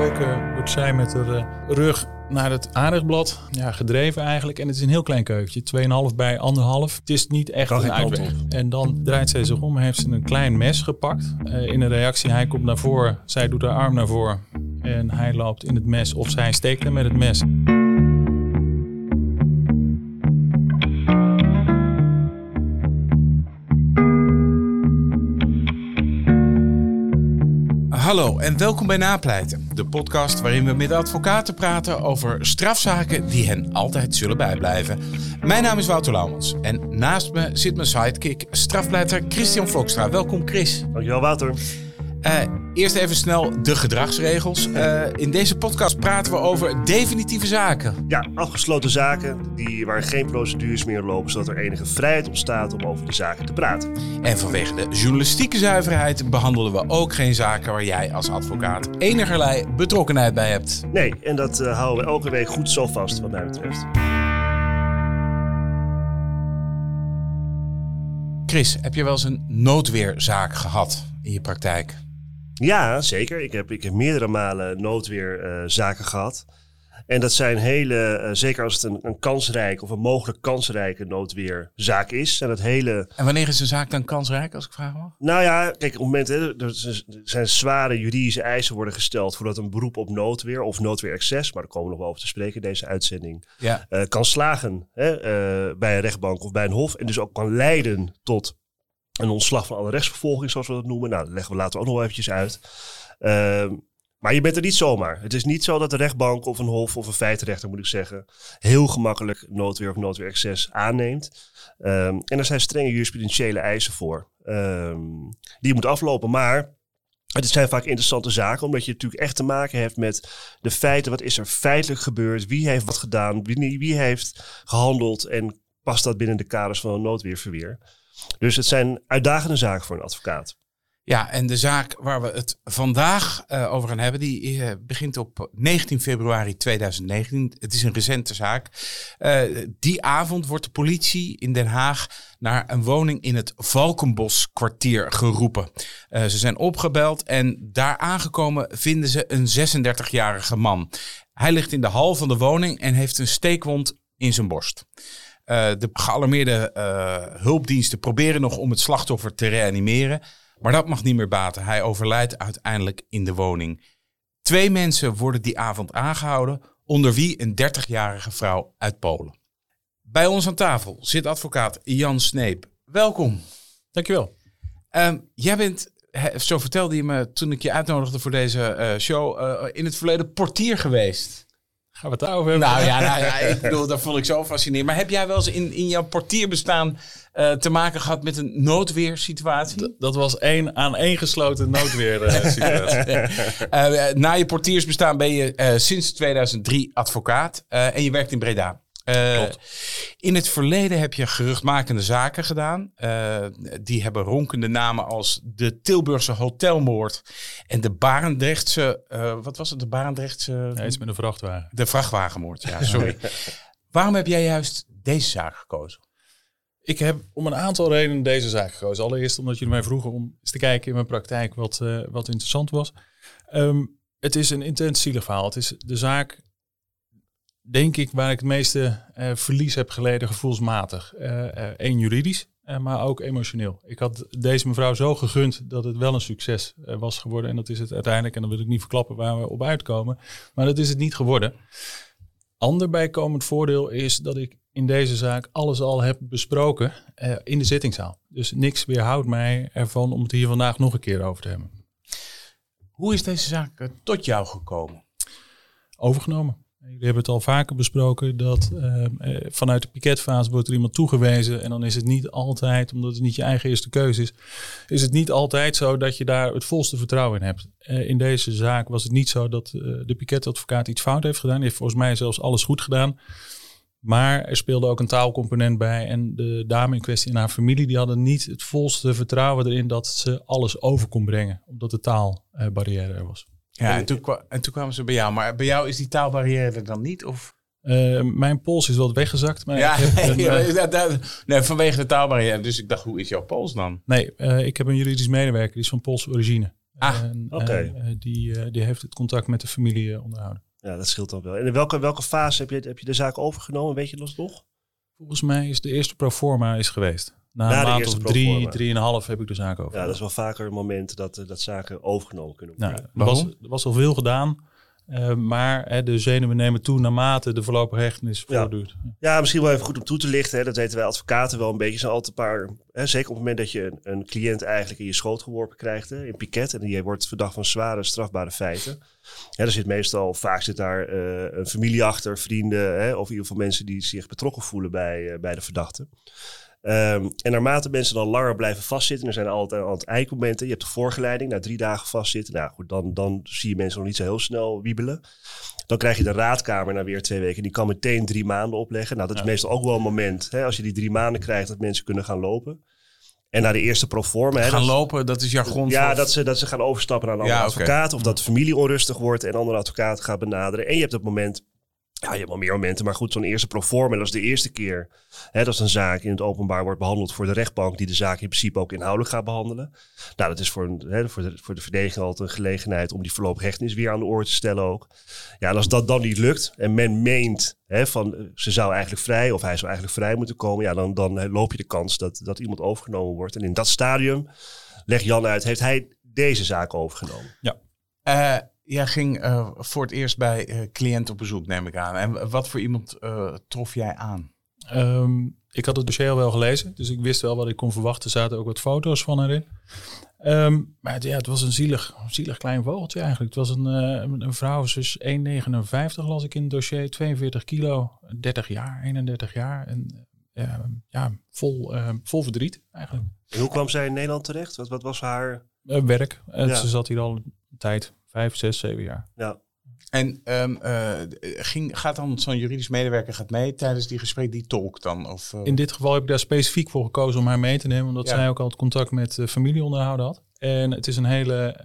gesproken wordt zij met haar rug naar het aanrechtblad. Ja, gedreven eigenlijk. En het is een heel klein keukentje. 2,5 bij 1,5. Het is niet echt een uitweg. En dan draait zij zich om. Heeft ze een klein mes gepakt. In een reactie, hij komt naar voren. Zij doet haar arm naar voren. En hij loopt in het mes. Of zij steekt hem met het mes. Hallo en welkom bij Napleiten, de podcast waarin we met advocaten praten over strafzaken die hen altijd zullen bijblijven. Mijn naam is Wouter Laumans en naast me zit mijn sidekick, strafpleiter Christian Vlokstra. Welkom Chris. Dankjewel Wouter. Eerst even snel de gedragsregels. In deze podcast praten we over definitieve zaken. Ja, afgesloten zaken waar geen procedures meer lopen, zodat er enige vrijheid ontstaat om over de zaken te praten. En vanwege de journalistieke zuiverheid behandelen we ook geen zaken waar jij als advocaat enigerlei betrokkenheid bij hebt. Nee, en dat houden we elke week goed zo vast wat mij betreft. Chris, heb je wel eens een noodweerzaak gehad in je praktijk? Ja, zeker. Ik heb meerdere malen noodweerzaken gehad. En dat zijn zeker als het een kansrijk of een mogelijk kansrijke noodweerzaak is. En wanneer is een zaak dan kansrijk, als ik vraag mag? Nou ja, kijk, op het moment er zijn zware juridische eisen worden gesteld voordat een beroep op noodweer of noodweerexces, maar daar komen we nog wel over te spreken in deze uitzending, kan slagen bij een rechtbank of bij een hof. En dus ook kan leiden tot een ontslag van alle rechtsvervolging, zoals we dat noemen. Nou, dat laten we ook nog wel eventjes uit. Maar je bent er niet zomaar. Het is niet zo dat de rechtbank of een hof of een feitenrechter, moet ik zeggen, heel gemakkelijk noodweer of noodweerexces aanneemt. En er zijn strenge jurisprudentiële eisen voor die je moet aflopen. Maar het zijn vaak interessante zaken, omdat je natuurlijk echt te maken hebt met de feiten. Wat is er feitelijk gebeurd? Wie heeft wat gedaan? Wie heeft gehandeld? En past dat binnen de kaders van een noodweerverweer? Dus het zijn uitdagende zaken voor een advocaat. Ja, en de zaak waar we het vandaag over gaan hebben, die begint op 19 februari 2019. Het is een recente zaak. Die avond wordt de politie in Den Haag naar een woning in het Valkenboskwartier geroepen. Ze zijn opgebeld en daar aangekomen vinden ze een 36-jarige man. Hij ligt in de hal van de woning en heeft een steekwond in zijn borst. De gealarmeerde hulpdiensten proberen nog om het slachtoffer te reanimeren. Maar dat mag niet meer baten. Hij overlijdt uiteindelijk in de woning. 2 mensen worden die avond aangehouden, onder wie een 30-jarige vrouw uit Polen. Bij ons aan tafel zit advocaat Jan Sneep. Welkom. Dankjewel. Jij bent, zo vertelde je me toen ik je uitnodigde voor deze show, in het verleden portier geweest. Gaan we het daarover hebben? Nou ja, ik bedoel, dat vond ik zo fascinerend. Maar heb jij wel eens in jouw portierbestaan te maken gehad met een noodweersituatie? Dat was een aaneengesloten noodweersituatie. Na je portiersbestaan ben je sinds 2003 advocaat en je werkt in Breda. Klopt. In het verleden heb je geruchtmakende zaken gedaan. Die hebben ronkende namen als de Tilburgse hotelmoord en de Barendrechtse... wat was het? De Barendrechtse... Ja, iets met een vrachtwagen. De vrachtwagenmoord, ja, sorry. Waarom heb jij juist deze zaak gekozen? Ik heb om een aantal redenen deze zaak gekozen. Allereerst omdat jullie mij vroegen om eens te kijken in mijn praktijk wat interessant was. Het is een intens zielig verhaal. Het is de zaak, denk ik, waar ik het meeste verlies heb geleden gevoelsmatig. Eén juridisch, maar ook emotioneel. Ik had deze mevrouw zo gegund dat het wel een succes was geworden. En dat is het uiteindelijk. En dan wil ik niet verklappen waar we op uitkomen. Maar dat is het niet geworden. Ander bijkomend voordeel is dat ik in deze zaak alles al heb besproken in de zittingszaal. Dus niks weerhoudt mij ervan om het hier vandaag nog een keer over te hebben. Hoe is deze zaak tot jou gekomen? Overgenomen. Jullie hebben het al vaker besproken dat vanuit de piketfase wordt er iemand toegewezen. En dan is het niet altijd, omdat het niet je eigen eerste keuze is het niet altijd zo dat je daar het volste vertrouwen in hebt. In deze zaak was het niet zo dat de piketadvocaat iets fout heeft gedaan. Die heeft volgens mij zelfs alles goed gedaan. Maar er speelde ook een taalcomponent bij. En de dame in kwestie en haar familie, die hadden niet het volste vertrouwen erin dat ze alles over kon brengen. Omdat de taalbarrière er was. Ja, en toen kwamen ze bij jou. Maar bij jou is die taalbarrière er dan niet? Of? Mijn pols is wat weggezakt. Maar ja, ik heb nee, vanwege de taalbarrière. Dus ik dacht, hoe is jouw pols dan? Nee, ik heb een juridisch medewerker, die is van Poolse origine. Die heeft het contact met de familie onderhouden. Ja, dat scheelt dan wel. En in welke fase heb je de zaak overgenomen? Weet je dat nog? Volgens mij is de eerste proforma geweest. Na een maand of 3,5 heb ik de zaak overgenomen. Ja, dat is wel vaker een moment dat zaken overgenomen kunnen worden. Er was al veel gedaan. Maar de zenuwen nemen toe naarmate de voorlopige hechtenis voortduurt. Ja, misschien wel even goed om toe te lichten. Hè. Dat weten wij advocaten wel een beetje. Zijn altijd een paar, zeker op het moment dat je een cliënt eigenlijk in je schoot geworpen krijgt. In piket. En die wordt verdacht van zware strafbare feiten. Er zit vaak zit daar een familie achter, vrienden. Of in ieder geval mensen die zich betrokken voelen bij de verdachte. En naarmate mensen dan langer blijven vastzitten, er zijn altijd aan het eindmomenten. Je hebt de voorgeleiding, na 3 dagen vastzitten. Nou goed, dan zie je mensen nog niet zo heel snel wiebelen. Dan krijg je de raadkamer na weer 2 weken. Die kan meteen 3 maanden opleggen. Nou, dat is meestal ook wel een moment. Als je die 3 maanden krijgt, dat mensen kunnen gaan lopen. En na de eerste proforma... lopen, dat is jargon. Ja, dat ze gaan overstappen naar een andere advocaat. Of dat de familie onrustig wordt en een andere advocaat gaat benaderen. En je hebt het moment... Ja, je hebt wel meer momenten, maar goed, zo'n eerste proforma, dat is de eerste keer dat een zaak in het openbaar wordt behandeld voor de rechtbank, die de zaak in principe ook inhoudelijk gaat behandelen. Nou, dat is voor de verdediging altijd een gelegenheid om die voorlopige hechtenis weer aan de orde te stellen ook. Ja, en als dat dan niet lukt en men meent ze zou eigenlijk vrij of hij zou eigenlijk vrij moeten komen, ja, dan loop je de kans dat iemand overgenomen wordt. En in dat stadium, legt Jan uit, heeft hij deze zaak overgenomen. Ja. Jij ging voor het eerst bij cliënt op bezoek, neem ik aan. En wat voor iemand trof jij aan? Ik had het dossier al wel gelezen, dus ik wist wel wat ik kon verwachten. Er zaten ook wat foto's van erin. Maar het was een zielig klein vogeltje eigenlijk. Het was een vrouw, dus 1,59 las ik in het dossier, 42 kilo, 31 jaar. En vol verdriet eigenlijk. En hoe kwam zij in Nederland terecht? Wat was haar... werk. Ze zat hier al een tijd. 5, 6, 7 jaar. Ja. En gaat dan zo'n juridisch medewerker mee tijdens die gesprek, die tolk dan? Of, In dit geval heb ik daar specifiek voor gekozen om haar mee te nemen. Omdat zij ook al het contact met de familie onderhouden had. En het is een hele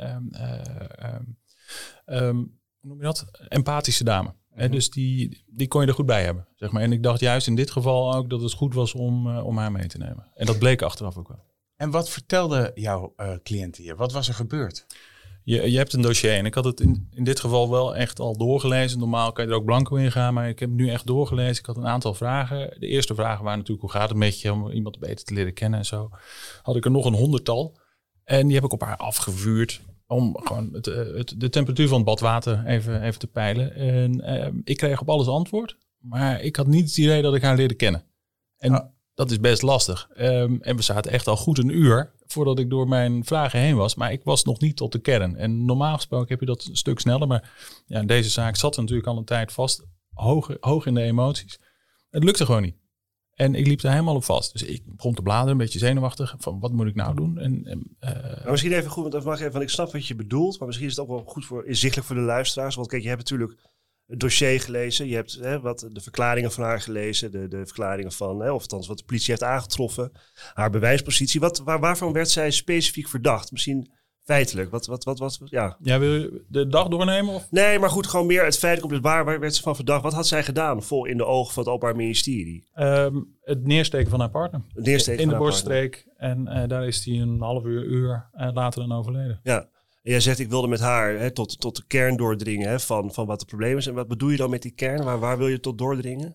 hoe noem je dat? Empathische dame. Mm-hmm. Dus die kon je er goed bij hebben. Zeg maar. En ik dacht juist in dit geval ook dat het goed was om haar mee te nemen. En dat bleek achteraf ook wel. En wat vertelde jouw cliënt hier? Wat was er gebeurd? Je hebt een dossier en ik had het in dit geval wel echt al doorgelezen. Normaal kan je er ook blanco in gaan, maar ik heb het nu echt doorgelezen. Ik had een aantal vragen. De eerste vragen waren natuurlijk, hoe gaat het met je om iemand beter te leren kennen en zo. Had ik er nog een 100-tal. En die heb ik op haar afgevuurd om gewoon de temperatuur van het badwater even te peilen. En ik kreeg op alles antwoord, maar ik had niet het idee dat ik haar leerde kennen. En dat is best lastig. En we zaten echt al goed een uur voordat ik door mijn vragen heen was. Maar ik was nog niet tot de kern. En normaal gesproken heb je dat een stuk sneller. Maar ja, deze zaak zat natuurlijk al een tijd vast. Hoog in de emoties. Het lukte gewoon niet. En ik liep er helemaal op vast. Dus ik begon te bladeren, een beetje zenuwachtig. Van wat moet ik nou doen? Maar misschien even goed, want ik snap wat je bedoelt. Maar misschien is het ook wel goed inzichtelijk voor de luisteraars. Want kijk, je hebt natuurlijk het dossier gelezen. Je hebt de verklaringen van haar gelezen. De verklaringen van, of althans wat de politie heeft aangetroffen. Haar bewijspositie. Waarvan werd zij specifiek verdacht? Misschien feitelijk. Ja, wil je de dag doornemen? Of? Nee, maar goed, gewoon meer het feitelijk. Waar werd ze van verdacht? Wat had zij gedaan? Vol in de ogen van het Openbaar Ministerie. Het neersteken van haar partner. Het neersteken in de borststreek. En daar is hij een half uur later dan overleden. Ja. En jij zegt, ik wilde met haar tot de kern doordringen van wat het probleem is. En wat bedoel je dan met die kern? Waar wil je tot doordringen?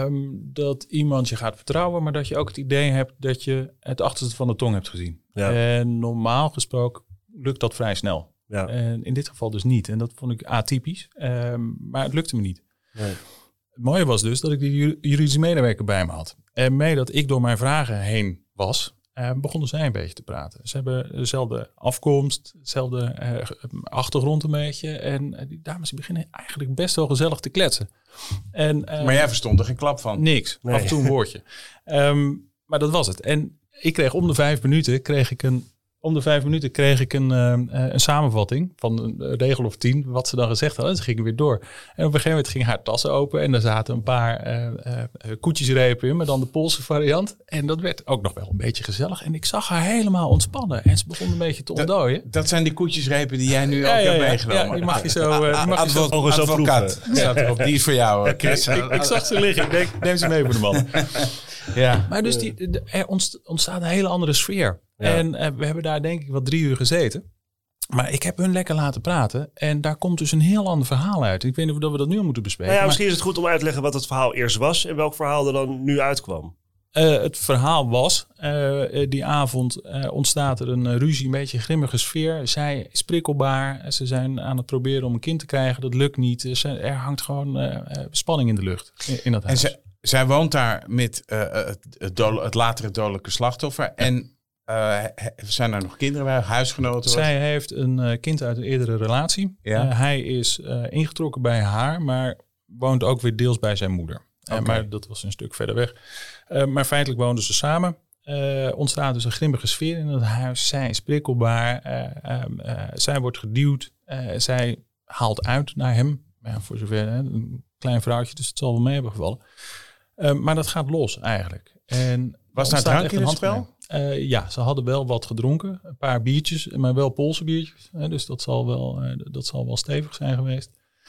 Dat iemand je gaat vertrouwen, maar dat je ook het idee hebt dat je het achterste van de tong hebt gezien. Ja. En normaal gesproken lukt dat vrij snel. Ja. En in dit geval dus niet. En dat vond ik atypisch. Maar het lukte me niet. Nee. Het mooie was dus dat ik die juridische medewerker bij me had. En mee dat ik door mijn vragen heen was, begonnen zij een beetje te praten. Ze hebben dezelfde afkomst, dezelfde achtergrond een beetje. En die dames beginnen eigenlijk best wel gezellig te kletsen. Maar jij verstond er geen klap van? Niks, Nee. af en toe een woordje. Maar dat was het. En ik kreeg om de 5 minuten een samenvatting van een regel of 10, wat ze dan gezegd hadden. Ze gingen weer door. En op een gegeven moment ging haar tas open en daar zaten een paar koetjesrepen in, maar dan de Poolse variant. En dat werd ook nog wel een beetje gezellig. En ik zag haar helemaal ontspannen en ze begon een beetje te ontdooien. Dat zijn die koetjesrepen die jij nu ook hebt meegenomen. Ja, die mag je zo... Advocaat. Staat erop. Die is voor jou, Chris. Ik zag ze liggen. Ik denk, neem ze mee voor de man. Ja. Maar dus er ontstaat een hele andere sfeer. Ja. En we hebben daar denk ik wel 3 uur gezeten. Maar ik heb hun lekker laten praten. En daar komt dus een heel ander verhaal uit. Ik weet niet of we dat nu al moeten bespreken. Nou ja, misschien is het goed om uit te leggen wat het verhaal eerst was. En welk verhaal er dan nu uitkwam. Het verhaal was, die avond ontstaat er een ruzie, een beetje een grimmige sfeer. Zij is prikkelbaar. Ze zijn aan het proberen om een kind te krijgen. Dat lukt niet. Er hangt gewoon spanning in de lucht in dat huis. En zij woont daar met het latere dodelijke slachtoffer. En zijn er nog kinderen bij, huisgenoten? Zij heeft een kind uit een eerdere relatie. Ja. Hij is ingetrokken bij haar, maar woont ook weer deels bij zijn moeder. Okay. Maar dat was een stuk verder weg. Maar feitelijk woonden ze samen. Ontstaat dus een grimmige sfeer in het huis. Zij is prikkelbaar. Zij wordt geduwd. Zij haalt uit naar hem. Ja, voor zover een klein vrouwtje, dus het zal wel mee hebben gevallen. Maar dat gaat los eigenlijk. En was daar drank in het spel? Ja, ze hadden wel wat gedronken. Een paar biertjes, maar wel Poolse biertjes. Dus dat zal wel stevig zijn geweest.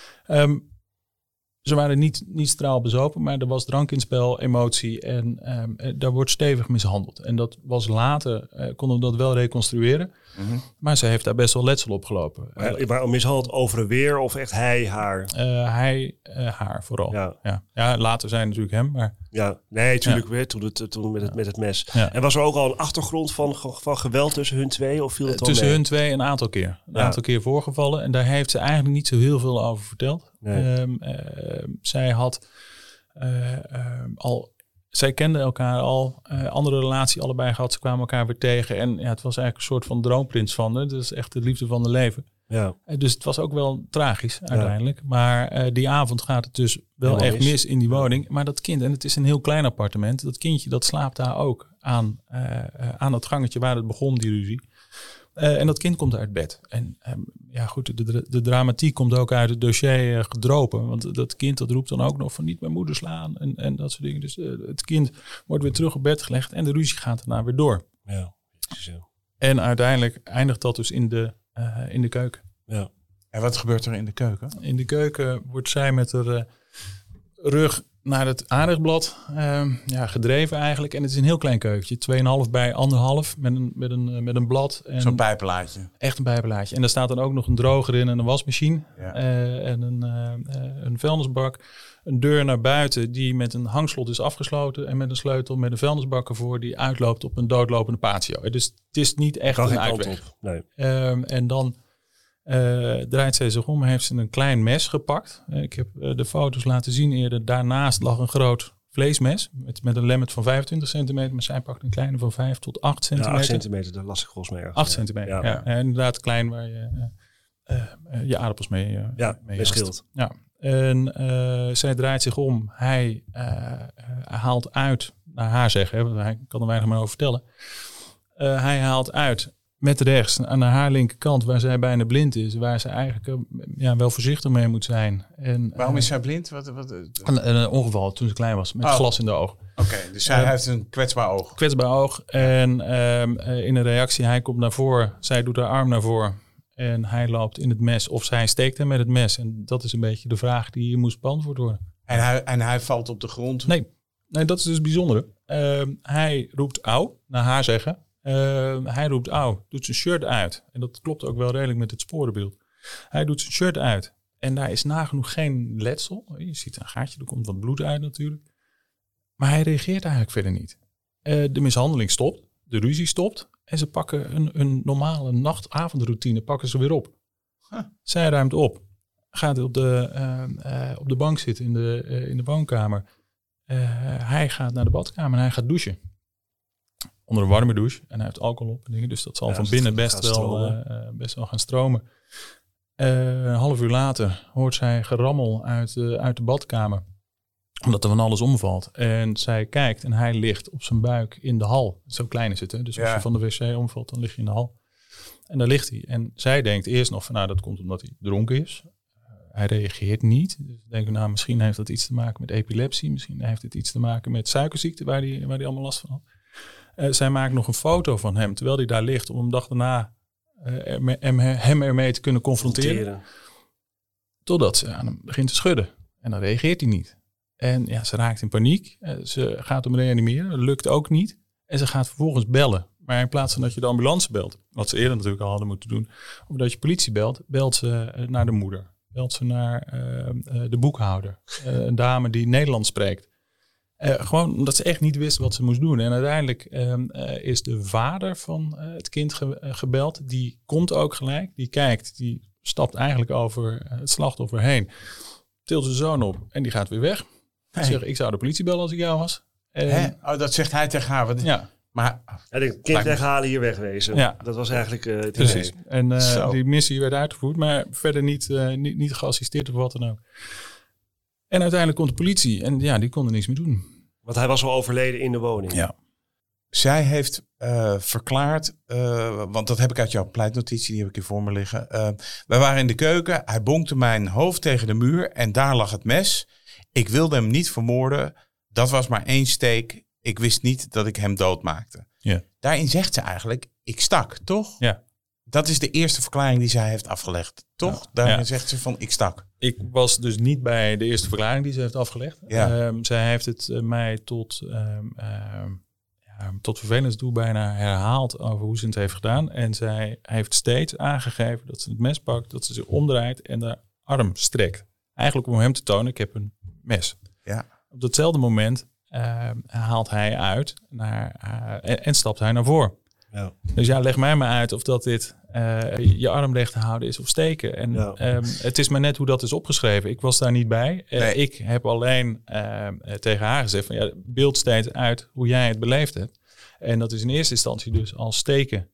Ze waren niet straal bezopen, maar er was drank in het spel, emotie en daar wordt stevig mishandeld. En dat was later, konden we dat wel reconstrueren. Mm-hmm. Maar ze heeft daar best wel letsel op gelopen. Maar mishandeld over en weer of echt hij, haar? Hij, haar vooral. Ja, later zijn natuurlijk hem, maar... Ja, nee, natuurlijk weer toen met het mes. Ja. En was er ook al een achtergrond van geweld tussen hun twee? Of viel het tussen hun twee een aantal keer. Een aantal keer voorgevallen. En daar heeft ze eigenlijk niet zo heel veel over verteld. Nee. Zij had zij kenden elkaar al. Andere relatie allebei gehad. Ze kwamen elkaar weer tegen. En het was eigenlijk een soort van droomprins van haar. Dat is echt de liefde van haar leven. Ja. Dus het was ook wel tragisch uiteindelijk. Ja. Maar die avond gaat het dus wel echt mis in die woning. Maar dat kind, en het is een heel klein appartement. Dat kindje dat slaapt daar ook aan het gangetje waar het begon, die ruzie. En dat kind komt uit bed. En goed, de dramatiek komt ook uit het dossier gedropen. Want dat kind dat roept dan ook nog van niet mijn moeder slaan. En dat soort dingen. Dus het kind wordt weer terug op bed gelegd. En de ruzie gaat daarna weer door. Ja, zo. En uiteindelijk eindigt dat dus in de keuken. Ja. En wat gebeurt er in de keuken? In de keuken wordt zij met haar rug naar het aanrechtblad gedreven eigenlijk. En het is een heel klein keukentje. 2,5 bij 1,5 met een blad. En zo'n bijbelaadje. Echt een bijbelaadje. En daar staat dan ook nog een droger in en een wasmachine. Ja. En een vuilnisbak. Een deur naar buiten die met een hangslot is afgesloten. En met een sleutel met een vuilnisbak ervoor die uitloopt op een doodlopende patio. Dus het is niet echt een uitweg. Nee. En dan draait zij zich om, heeft ze een klein mes gepakt. Ik heb de foto's laten zien eerder. Daarnaast lag een groot vleesmes met een lemmet van 25 centimeter. Maar zij pakt een kleine van 5 tot 8 centimeter. 8 centimeter, daar las ik volgens mij. 8 centimeter, ja. En inderdaad klein waar je aardappels mee schilt. Ja. En zij draait zich om. Hij haalt uit, naar haar zeggen, want hij kan er weinig meer over vertellen. Hij haalt uit met rechts aan haar linkerkant, waar zij bijna blind is. Waar ze eigenlijk wel voorzichtig mee moet zijn. En, waarom is zij blind? Een ongeval toen ze klein was, met glas in de oog. Oké, dus zij heeft een kwetsbaar oog. Kwetsbaar oog. En in een reactie, hij komt naar voren. Zij doet haar arm naar voren. En hij loopt in het mes. Of zij steekt hem met het mes. En dat is een beetje de vraag die hier moest beantwoord worden. En hij valt op de grond? Nee, dat is dus het bijzondere. Hij roept auw, naar haar zeggen. Hij roept auw, doet zijn shirt uit. En dat klopt ook wel redelijk met het sporenbeeld. Hij doet zijn shirt uit. En daar is nagenoeg geen letsel. Je ziet een gaatje, er komt wat bloed uit natuurlijk. Maar hij reageert eigenlijk verder niet. De mishandeling stopt. De ruzie stopt. En ze pakken een normale nacht-avondroutine pakken ze weer op. Zij ruimt op. Gaat op de bank zitten in de woonkamer. Hij gaat naar de badkamer en hij gaat douchen. Onder een warme douche. En hij heeft alcohol op en dingen. Dus dat zal van binnen best wel gaan stromen. Een half uur later hoort zij gerammel uit de badkamer. Omdat er van alles omvalt. En zij kijkt en hij ligt op zijn buik in de hal. Zo klein is het. Hè? Dus als je van de wc omvalt, dan lig je in de hal. En daar ligt hij. En zij denkt eerst nog van dat komt omdat hij dronken is. Hij reageert niet. Dus denken misschien heeft dat iets te maken met epilepsie. Misschien heeft het iets te maken met suikerziekte waar hij allemaal last van had. Zij maakt nog een foto van hem terwijl hij daar ligt. Om hem dag daarna hem ermee te kunnen confronteren. Totdat ze aan hem begint te schudden. En dan reageert hij niet. En ze raakt in paniek. Ze gaat hem reanimeren. Dat lukt ook niet. En ze gaat vervolgens bellen Maar in plaats van dat je de ambulance belt, wat ze eerder natuurlijk al hadden moeten doen, of dat je politie belt ze naar de moeder. Belt ze naar de boekhouder. Een dame die Nederlands spreekt. Gewoon omdat ze echt niet wist wat ze moest doen. En uiteindelijk is de vader van het kind gebeld. Die komt ook gelijk. Die kijkt. Die stapt eigenlijk over het slachtoffer heen. Tilt zijn zoon op. En die gaat weer weg. Hey. Zegt, ik zou de politie bellen als ik jou was. Dat zegt hij tegen haar. Ja. Maar de kind weghalen, hier wegwezen. Ja. Dat was eigenlijk het precies. En die missie werd uitgevoerd. Maar verder niet geassisteerd of wat dan ook. En uiteindelijk komt de politie. En ja, die konden niks meer doen. Want hij was al overleden in de woning. Ja. Zij heeft verklaard, want dat heb ik uit jouw pleitnotitie, die heb ik hier voor me liggen. Wij waren in de keuken, hij bonkte mijn hoofd tegen de muur en daar lag het mes. Ik wilde hem niet vermoorden, dat was maar 1 steek. Ik wist niet dat ik hem doodmaakte. Ja. Daarin zegt ze eigenlijk, ik stak, toch? Ja. Dat is de eerste verklaring die zij heeft afgelegd, toch? Ja. Daarin zegt ze van, ik stak. Ik was dus niet bij de eerste verklaring die ze heeft afgelegd. Ja. Zij heeft het mij tot vervelens toe bijna herhaald over hoe ze het heeft gedaan. En zij heeft steeds aangegeven dat ze het mes pakt, dat ze zich omdraait en de arm strekt. Eigenlijk om hem te tonen, ik heb een mes. Ja. Op datzelfde moment haalt hij uit en stapt hij naar voren. Ja. Dus leg mij maar uit of dat dit je arm recht te houden is of steken. En het is maar net hoe dat is opgeschreven. Ik was daar niet bij. Nee. Ik heb alleen tegen haar gezegd van beeld steeds uit hoe jij het beleefd hebt. En dat is in eerste instantie dus als steken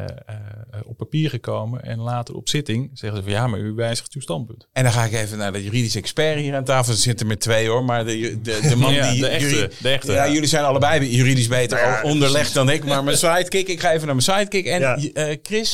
op papier gekomen. En later op zitting zeggen ze van maar u wijzigt uw standpunt. En dan ga ik even naar de juridische expert hier aan tafel. Er zitten er 2 hoor, maar de man die... De echte. Ja, jullie zijn allebei juridisch beter onderlegd dan ik. Maar mijn sidekick, ik ga even naar mijn sidekick. En Chris,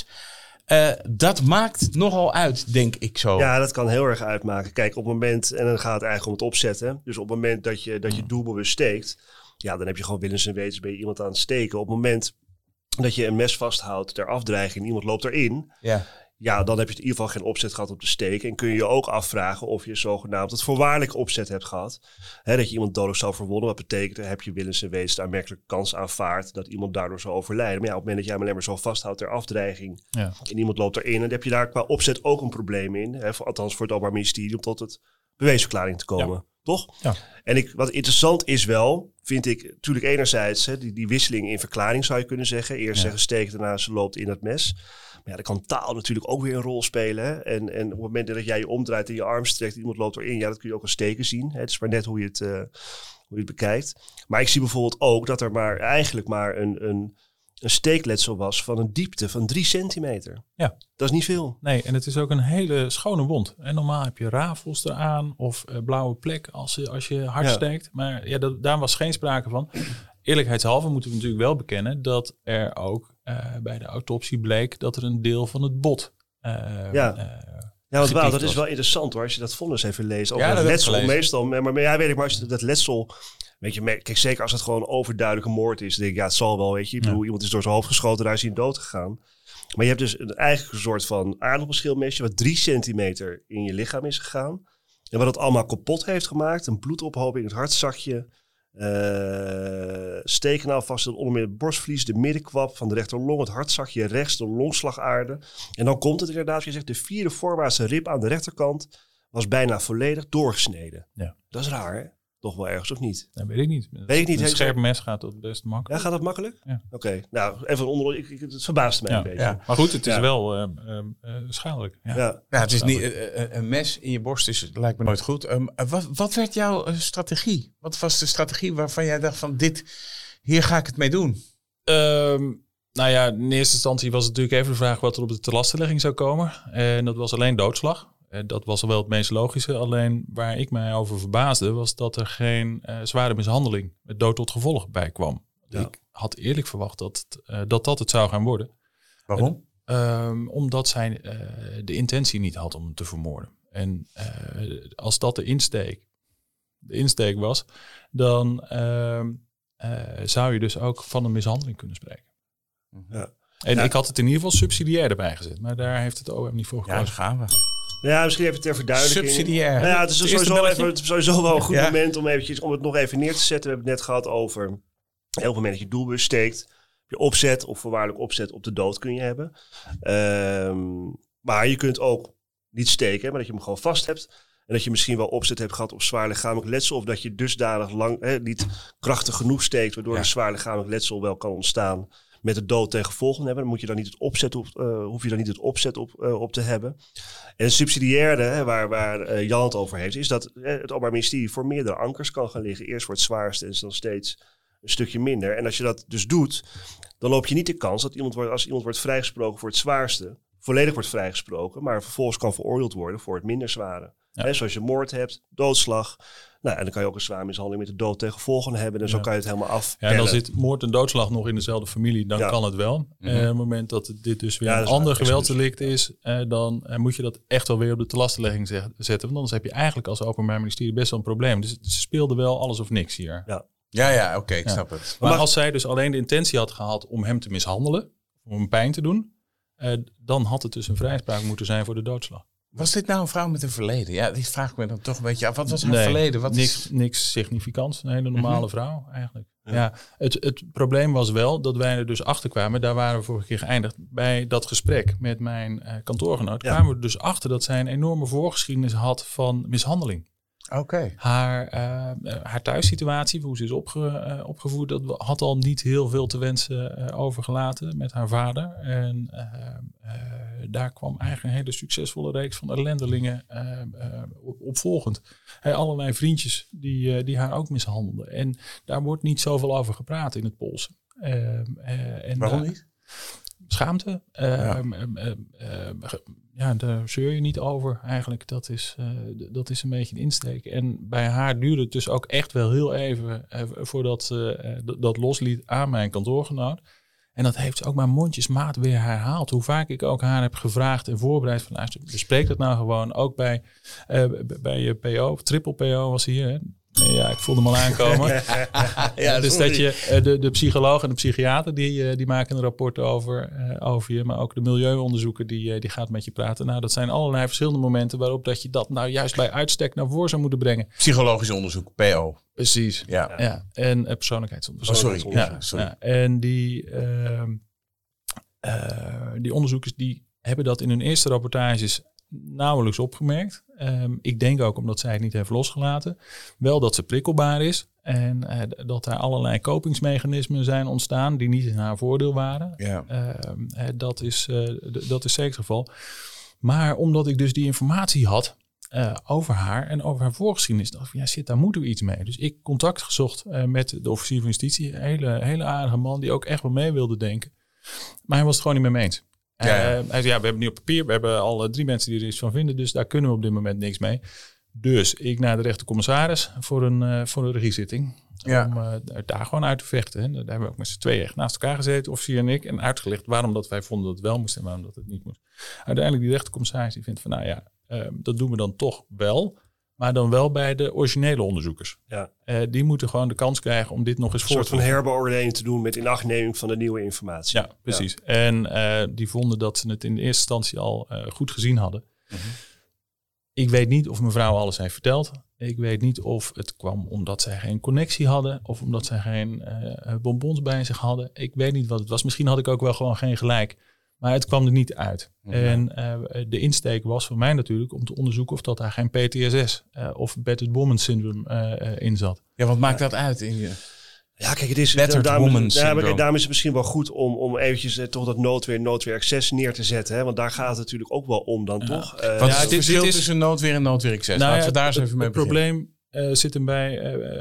dat maakt nogal uit, denk ik zo. Ja, dat kan heel erg uitmaken. Kijk, op het moment, en dan gaat het eigenlijk om het opzetten. Dus op het moment dat je doelbewust steekt, dan heb je gewoon willens en wetens bij iemand aan het steken. Op het moment dat je een mes vasthoudt ter afdreiging, iemand loopt erin. Ja, dan heb je in ieder geval geen opzet gehad om te steken. En kun je je ook afvragen of je zogenaamd het voorwaardelijke opzet hebt gehad. Dat je iemand dodelijk zou verwonden. Wat betekent, heb je willens en wetens de aanmerkelijke kans aanvaardt dat iemand daardoor zou overlijden. Maar op het moment dat jij hem alleen maar zo vasthoudt ter afdreiging en iemand loopt erin, dan heb je daar qua opzet ook een probleem in. Althans voor het Openbaar Ministerie om tot het bewijsverklaring te komen. Ja. Toch? Ja. En wat interessant is wel, vind ik, natuurlijk enerzijds die wisseling in verklaring zou je kunnen zeggen. Eerst zeggen steek, daarna ze loopt in het mes. Maar dan kan taal natuurlijk ook weer een rol spelen. Hè? En op het moment dat jij je omdraait en je arm strekt en iemand loopt erin, dat kun je ook als steken zien. Hè? Het is maar net hoe je het bekijkt. Maar ik zie bijvoorbeeld ook dat er eigenlijk maar een steekletsel was van een diepte van 3 centimeter. Ja. Dat is niet veel. Nee, en het is ook een hele schone wond. En normaal heb je rafels eraan of blauwe plek als je hard steekt. Maar daar was geen sprake van. Eerlijkheidshalve moeten we natuurlijk wel bekennen dat er ook bij de autopsie bleek dat er een deel van het bot dat is wel interessant hoor, als je dat vonnis even leest. Over het letsel meestal. Maar weet ik, maar als je dat letsel, weet je, kijk, zeker als het gewoon overduidelijke moord is, dan denk ik, het zal wel, weet je. Ik bedoel, iemand is door zijn hoofd geschoten, daar is hij dood gegaan. Maar je hebt dus eigenlijk een soort van aardappelschilmesje wat 3 centimeter in je lichaam is gegaan. En wat het allemaal kapot heeft gemaakt, een bloedophoping, het hartzakje, stekenaal vast onder het borstvlies, de middenkwap van de rechterlong, het hartzakje rechts, de longslagaarde. En dan komt het inderdaad, je zegt, de 4e voorwaartse rib aan de rechterkant was bijna volledig doorgesneden. Ja. Dat is raar, hè? Toch wel ergens, of niet? Dat weet ik niet. Een scherp mes gaat dat best makkelijk. Ja, gaat dat makkelijk? Ja. Oké. Nou, even onder. Het verbaast mij een beetje. Ja. Maar goed, het is wel schadelijk. Ja, het is niet een mes in je borst, lijkt me nooit goed. Wat werd jouw strategie? Wat was de strategie waarvan jij dacht van hier ga ik het mee doen? In eerste instantie was het natuurlijk even de vraag wat er op de telastenlegging zou komen. En dat was alleen doodslag. Dat was wel het meest logische. Alleen waar ik mij over verbaasde was dat er geen zware mishandeling met dood tot gevolg bij kwam. Ja. Ik had eerlijk verwacht dat het zou gaan worden. Waarom? Omdat zij de intentie niet had om hem te vermoorden. En als dat de insteek was, dan zou je dus ook van een mishandeling kunnen spreken. Ja. En ik had het in ieder geval subsidiair erbij gezet. Maar daar heeft het OM niet voor gekozen. Ja, daar gaan we. Ja, misschien even ter verduidelijking. Subsidiair. Het is sowieso wel een goed moment om het nog even neer te zetten. We hebben het net gehad over op het moment dat je doelbewust steekt, je opzet of voorwaardelijk opzet op de dood kun je hebben. Maar je kunt ook niet steken, maar dat je hem gewoon vast hebt. En dat je misschien wel opzet hebt gehad op zwaar lichamelijk letsel. Of dat je dusdanig lang niet krachtig genoeg steekt, waardoor een zwaar lichamelijk letsel wel kan ontstaan met de dood ten gevolge hebben. Dan moet je dan niet het opzet hoef je dan niet het opzet op te hebben. En het subsidiaire, waar Jan het over heeft, is dat het Openbaar Ministerie voor meerdere ankers kan gaan liggen. Eerst voor het zwaarste en dan steeds een stukje minder. En als je dat dus doet, dan loop je niet de kans dat als iemand wordt vrijgesproken voor het zwaarste, volledig wordt vrijgesproken, maar vervolgens kan veroordeeld worden voor het minder zware. Ja. Zoals je moord hebt, doodslag. Nou, en dan kan je ook een zware mishandeling met de dood ten gevolge hebben. En zo kan je het helemaal af. Ja, en dan zit moord en doodslag nog in dezelfde familie. Dan kan het wel. Op het moment dat dit dus weer een ander geweldsdelict is, dan moet je dat echt wel weer op de telastenlegging zetten. Want anders heb je eigenlijk als Openbaar Ministerie best wel een probleem. Dus ze speelden wel alles of niks hier. Ja, oké, ik snap het. Maar als zij dus alleen de intentie had gehad om hem te mishandelen, om hem pijn te doen, dan had het dus een vrijspraak moeten zijn voor de doodslag. Was dit nou een vrouw met een verleden? Ja, dit vraag ik me dan toch een beetje af. Wat was haar verleden? Niks significants. Een hele normale vrouw eigenlijk. Ja, het probleem was wel dat wij er dus achter kwamen. Daar waren we vorige keer geëindigd. Bij dat gesprek met mijn kantoorgenoot kwamen we dus achter dat zij een enorme voorgeschiedenis had van mishandeling. Oké. Haar thuissituatie, hoe ze is opgevoed, dat had al niet heel veel te wensen overgelaten met haar vader. En daar kwam eigenlijk een hele succesvolle reeks van ellendelingen op volgend. Allerlei vriendjes die haar ook mishandelden. En daar wordt niet zoveel over gepraat in het Poolse. Waarom niet? Schaamte. Daar zeur je niet over eigenlijk. Dat is een beetje een insteek. En bij haar duurde het dus ook echt wel heel even voordat dat losliet aan mijn kantoorgenoot. En dat heeft ze ook maar mondjesmaat weer herhaald. Hoe vaak ik ook haar heb gevraagd en voorbereid van luister, bespreek dat nou gewoon. Ook bij je PO, triple PO was hier. Hè? Ja, ik voelde hem al aankomen. Dus dat je de psycholoog en de psychiater die maken een rapport over je. Maar ook de milieuonderzoeker die gaat met je praten. Nou, dat zijn allerlei verschillende momenten waarop dat je dat nou juist bij uitstek naar voren zou moeten brengen. Psychologisch onderzoek, PO. Precies. Ja. En persoonlijkheidsonderzoek. Sorry. Ja. En die onderzoekers die hebben dat in hun eerste rapportages nauwelijks opgemerkt. Ik denk ook omdat zij het niet heeft losgelaten. Wel dat ze prikkelbaar is. En dat er allerlei kopingsmechanismen zijn ontstaan die niet in haar voordeel waren. Ja. Dat is zeker het geval. Maar omdat ik dus die informatie had over haar en over haar voorgeschiedenis, dacht ik, shit, daar moeten we iets mee. Dus ik contact gezocht met de officier van justitie. Een hele aardige man die ook echt wel mee wilde denken. Maar hij was het gewoon niet mee eens. Hij zei, we hebben nu op papier, we hebben al 3 mensen die er iets van vinden, dus daar kunnen we op dit moment niks mee. Dus ik naar de rechtercommissaris voor een regiezitting. Om het daar gewoon uit te vechten. Hè. Daar hebben we ook met z'n tweeën echt naast elkaar gezeten, officier en ik, en uitgelegd waarom dat wij vonden dat het wel moest en waarom dat het niet moest. Uiteindelijk die rechtercommissaris die vindt van, dat doen we dan toch wel. Maar dan wel bij de originele onderzoekers. Ja. Die moeten gewoon de kans krijgen om dit nog eens voor te Een soort van herbeoordeling te doen met inachtneming van de nieuwe informatie. Ja, precies. Ja. En die vonden dat ze het in de eerste instantie al goed gezien hadden. Mm-hmm. Ik weet niet of mevrouw alles heeft verteld. Ik weet niet of het kwam omdat zij geen connectie hadden. Of omdat zij geen bonbons bij zich hadden. Ik weet niet wat het was. Misschien had ik ook wel gewoon geen gelijk. Maar het kwam er niet uit. Mm-hmm. En de insteek was voor mij natuurlijk om te onderzoeken of dat daar geen PTSS of Battered Woman Syndrome in zat. Ja, wat maakt dat uit in je? Ja, kijk, het is daarom is het misschien wel goed om eventjes toch dat noodweer access neer te zetten. Hè? Want daar gaat het natuurlijk ook wel om dan toch. Wat is het verschil tussen noodweer en noodweer access? Laten we daar eens even mee beginnen. Het probleem zit hem bij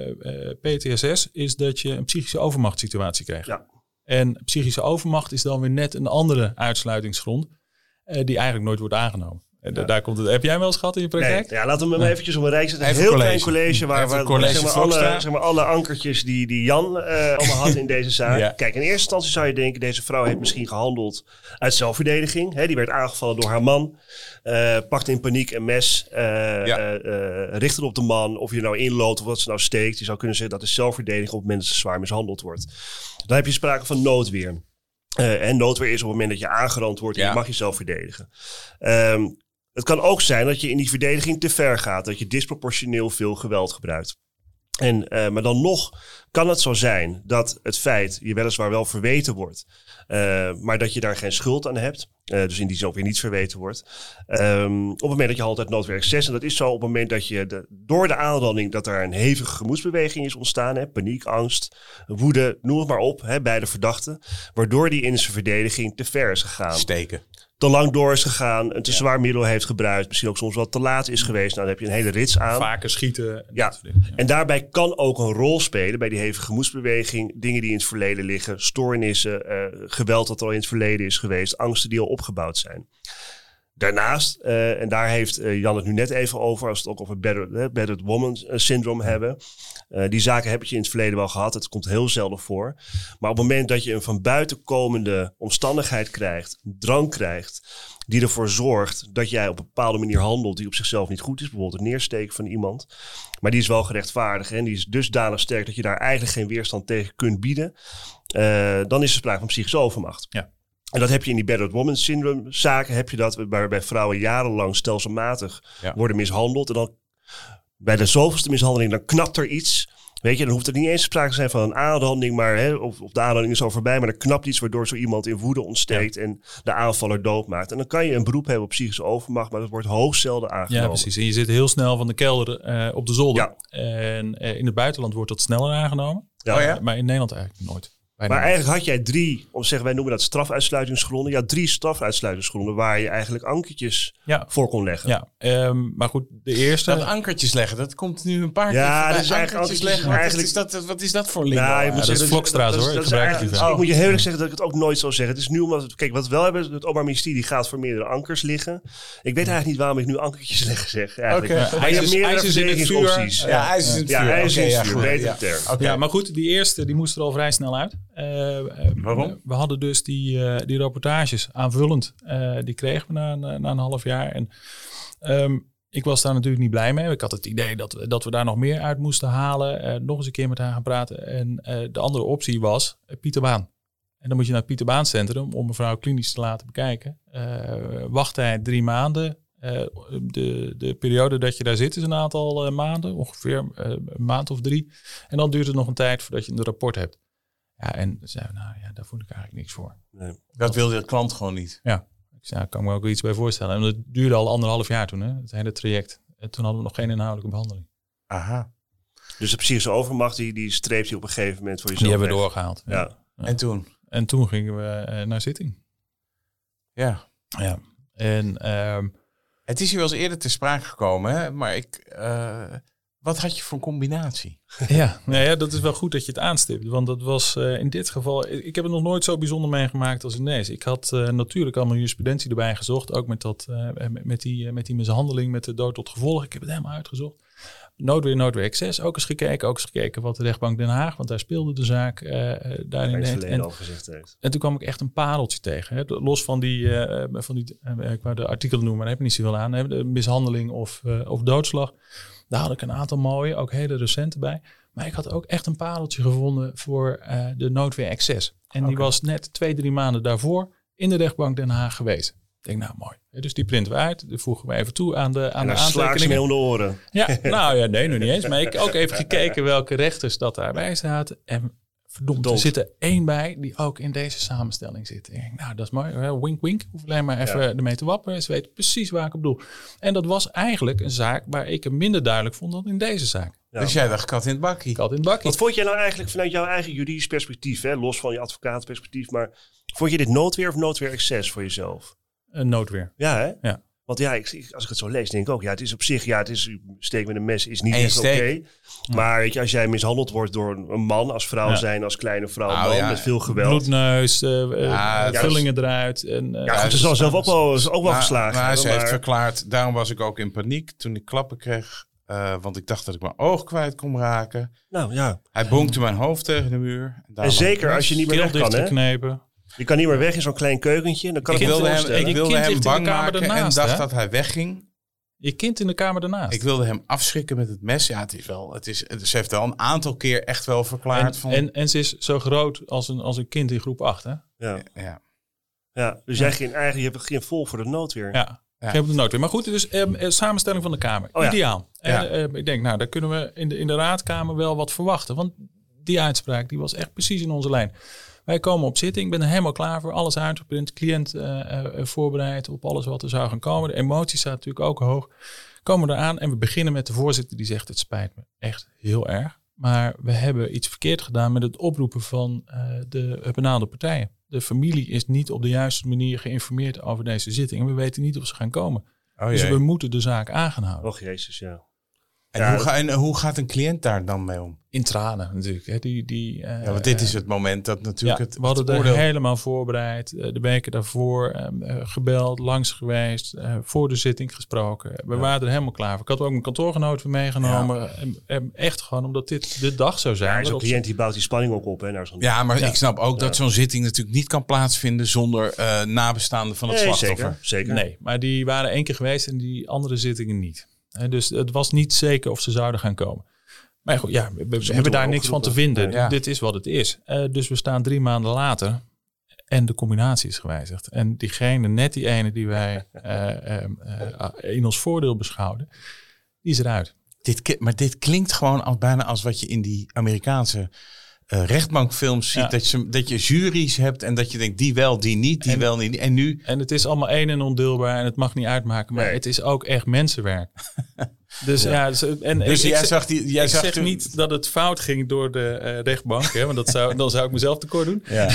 PTSS is dat je een psychische overmachtssituatie krijgt. Ja. En psychische overmacht is dan weer net een andere uitsluitingsgrond die eigenlijk nooit wordt aangenomen. Daar komt het. Heb jij wel eens gehad in je praktijk? Nee, laten we hem eventjes op een rij zetten. Een heel klein college waar alle ankertjes die Jan allemaal had in deze zaak. Ja. Kijk, in eerste instantie zou je denken, deze vrouw heeft misschien gehandeld uit zelfverdediging. Hè, die werd aangevallen door haar man. Pakte in paniek een mes. Richtte op de man. Of je nou inloopt of wat ze nou steekt. Je zou kunnen zeggen dat is zelfverdediging op het moment dat ze zwaar mishandeld wordt. Dan heb je sprake van noodweer. En noodweer is op het moment dat je aangerand wordt en je mag jezelf verdedigen. Het kan ook zijn dat je in die verdediging te ver gaat. Dat je disproportioneel veel geweld gebruikt. Maar dan nog kan het zo zijn dat het feit je weliswaar wel verweten wordt, maar dat je daar geen schuld aan hebt. Dus in die zin ook weer niet verweten wordt. Op het moment dat je altijd noodweer excess, en dat is zo op het moment dat je door de aanranding dat er een hevige gemoedsbeweging is ontstaan, paniek, angst, woede, noem het maar op, bij de verdachte, waardoor die in zijn verdediging te ver is gegaan. Steken. Te lang door is gegaan, een te zwaar middel heeft gebruikt, misschien ook soms wat te laat is geweest. Nou, dan heb je een hele rits aan. Vaker schieten. Ja. En daarbij kan ook een rol spelen bij die hevige gemoedsbeweging. Dingen die in het verleden liggen, stoornissen, geweld dat al in het verleden is geweest, angsten die al opgebouwd zijn. Daarnaast, en daar heeft Jan het nu net even over, als we het ook over battered woman syndrome hebben. Die zaken heb je in het verleden wel gehad. Het komt heel zelden voor. Maar op het moment dat je een van buiten komende omstandigheid krijgt, drang krijgt, die ervoor zorgt dat jij op een bepaalde manier handelt die op zichzelf niet goed is, bijvoorbeeld het neersteken van iemand, maar die is wel gerechtvaardigd en die is dusdanig sterk dat je daar eigenlijk geen weerstand tegen kunt bieden, dan is er sprake van psychische overmacht. Ja. En dat heb je in die battered woman syndrome zaken, heb je dat waarbij vrouwen jarenlang stelselmatig worden mishandeld. En dan bij de zoveelste mishandeling, dan knapt er iets. Weet je, dan hoeft er niet eens sprake te zijn van een aanranding, maar of de aanranding is al voorbij, maar er knapt iets waardoor zo iemand in woede ontsteekt en de aanvaller doodmaakt. En dan kan je een beroep hebben op psychische overmacht, maar dat wordt hoogst zelden aangenomen. Ja, precies. En je zit heel snel van de kelder op de zolder. Ja. En in het buitenland wordt dat sneller aangenomen. Ja. Maar in Nederland eigenlijk nooit. Maar eigenlijk had jij 3, om te zeggen, wij noemen dat strafuitsluitingsgronden. Ja, 3 strafuitsluitingsgronden waar je eigenlijk ankertjes voor kon leggen. Ja, maar goed, de eerste... Dat ankertjes leggen, dat komt nu een paar keer voorbij. Dat is ankertjes leggen, wat is dat voor lingo? Nou, dat is Vlokstraat hoor. Ik moet je heel eerlijk zeggen dat ik het ook nooit zou zeggen. Het is nu omdat, kijk, wat we wel hebben, het Openbaar Ministerie gaat voor meerdere ankers liggen. Ik weet eigenlijk niet waarom ik nu ankertjes leggen zeg. Eigenlijk. Maar je hebt meerdere verdedigingsopties. Ja, ijs is in het vuur. Ja, ijs is in het vuur, beter term. Ja, maar goed, die eerste, die moest er al vrij snel uit. Waarom? We hadden dus die reportages aanvullend. Die kregen we na een half jaar. En ik was daar natuurlijk niet blij mee. Ik had het idee dat we daar nog meer uit moesten halen. Nog eens een keer met haar gaan praten. En de andere optie was Pieter Baan. En dan moet je naar het Pieter Baan Centrum om mevrouw klinisch te laten bekijken. Wachttijd 3 maanden. De periode dat je daar zit is een aantal maanden. Ongeveer een maand of 3. En dan duurt het nog een tijd voordat je een rapport hebt. Ja, en zei, daar voel ik eigenlijk niks voor. Nee. Dat wilde de klant gewoon niet. Ja, ik zei, daar kan me ook wel iets bij voorstellen. En dat duurde al 1,5 jaar toen, het hele traject. En toen hadden we nog geen inhoudelijke behandeling. Aha. Dus de psychische overmacht, die streept je op een gegeven moment voor jezelf. Die hebben we doorgehaald. Ja. En toen? En toen gingen we naar zitting. Ja. En het is hier wel eens eerder ter sprake gekomen, hè? Maar wat had je voor een combinatie? Ja, dat is wel goed dat je het aanstipt. Want dat was in dit geval... Ik heb het nog nooit zo bijzonder meegemaakt als in deze. Ik had natuurlijk allemaal jurisprudentie erbij gezocht. Ook met die mishandeling, met de dood tot gevolg. Ik heb het helemaal uitgezocht. Noodweer excess. Ook eens gekeken wat de rechtbank Den Haag... want daar speelde de zaak daarin. En toen kwam ik echt een pareltje tegen. Hè. Los van ik wou de artikelen noemen, maar daar heb ik niet zoveel aan. Hè. De mishandeling of doodslag... Daar had ik een aantal mooie, ook hele recente bij. Maar ik had ook echt een pareltje gevonden voor de noodweer excess. En die was net 2-3 maanden daarvoor in de rechtbank Den Haag geweest. Ik denk, mooi. Dus die printen we uit. Die voegen we even toe aan de aantekeningen. En de oren. Ja, nee, nog niet eens. Maar ik heb ook even gekeken welke rechters dat daarbij zaten. En verdomd, er zit er 1 bij die ook in deze samenstelling zit. Ik denk, dat is mooi. Wink, wink. Hoef alleen maar even ermee te wapperen. Ze weten precies waar ik op bedoel. En dat was eigenlijk een zaak waar ik hem minder duidelijk vond dan in deze zaak. Ja. Dus jij dacht kat in het bakkie. Kat in het bakkie. Wat vond jij nou eigenlijk vanuit jouw eigen juridisch perspectief, los van je advocatenperspectief, maar vond je dit noodweer of noodweer excess voor jezelf? Een noodweer. Ja, hè? Ja. Want als ik het zo lees, denk ik ook, het is op zich, steek met een mes is niet echt oké. Maar weet je, als jij mishandeld wordt door een man, als vrouw zijn, als kleine vrouw, met veel geweld. Bloedneus, vullingen eruit. En, ze zal zelf ook wel geslagen. Maar ze heeft verklaard, daarom was ik ook in paniek toen ik klappen kreeg. Want ik dacht dat ik mijn oog kwijt kon raken. Nou ja. Hij bonkte mijn hoofd tegen de muur. En zeker als je niet meer weg kan, hè? Knepen. Je kan niet meer weg in zo'n klein keukentje. Dan kan ik wilde hem bang maken ernaast, en dacht dat hij wegging. Je kind in de kamer daarnaast. Ik wilde hem afschrikken met het mes. Ja, ze heeft wel een aantal keer echt wel verklaard. En ze is zo groot als een kind in groep 8, hè? Ja, dus jij ging eigenlijk, je hebt geen vol voor de noodweer. Ja. Geen op de noodweer. Maar goed, dus samenstelling van de Kamer. Ideaal. Ik denk, daar kunnen we in de raadkamer wel wat verwachten. Want die uitspraak, die was echt precies in onze lijn. Wij komen op zitting, ik ben er helemaal klaar voor. Alles uitgeprint, cliënt voorbereid op alles wat er zou gaan komen. De emotie staat natuurlijk ook hoog. Komen eraan en we beginnen met de voorzitter die zegt, het spijt me echt heel erg. Maar we hebben iets verkeerd gedaan met het oproepen van de benaalde partijen. De familie is niet op de juiste manier geïnformeerd over deze zitting. En we weten niet of ze gaan komen. Dus we moeten de zaak aan gaan houden. Och jezus, ja. En hoe gaat een cliënt daar dan mee om? In tranen natuurlijk. Hè. Want dit is het moment dat natuurlijk we hadden er helemaal voorbereid. De weken daarvoor gebeld, langs geweest. Voor de zitting gesproken. We waren er helemaal klaar voor. Ik had ook mijn kantoorgenoten meegenomen. Echt gewoon omdat dit de dag zou zijn. Ja, zo'n cliënt die bouwt die spanning ook op. Hè, naar zo'n ik snap ook dat zo'n zitting natuurlijk niet kan plaatsvinden zonder nabestaanden van het slachtoffer. Zeker. Nee, maar die waren 1 keer geweest en die andere zittingen niet. Dus het was niet zeker of ze zouden gaan komen. Maar goed, we hebben daar niks van te vinden. Ja. Dit is wat het is. Dus we staan 3 maanden later en de combinatie is gewijzigd. En net die ene die wij in ons voordeel beschouwden, die is eruit. Maar dit klinkt gewoon bijna als wat je in die Amerikaanse rechtbankfilms ziet. Dat je juries hebt en dat je denkt, die wel, die niet, die wel, niet. En nu... En het is allemaal één en ondeelbaar en het mag niet uitmaken. Maar het is ook echt mensenwerk. Dus jij zegt niet dat het fout ging door de rechtbank. Hè, want dan zou ik mezelf tekort doen. Ja.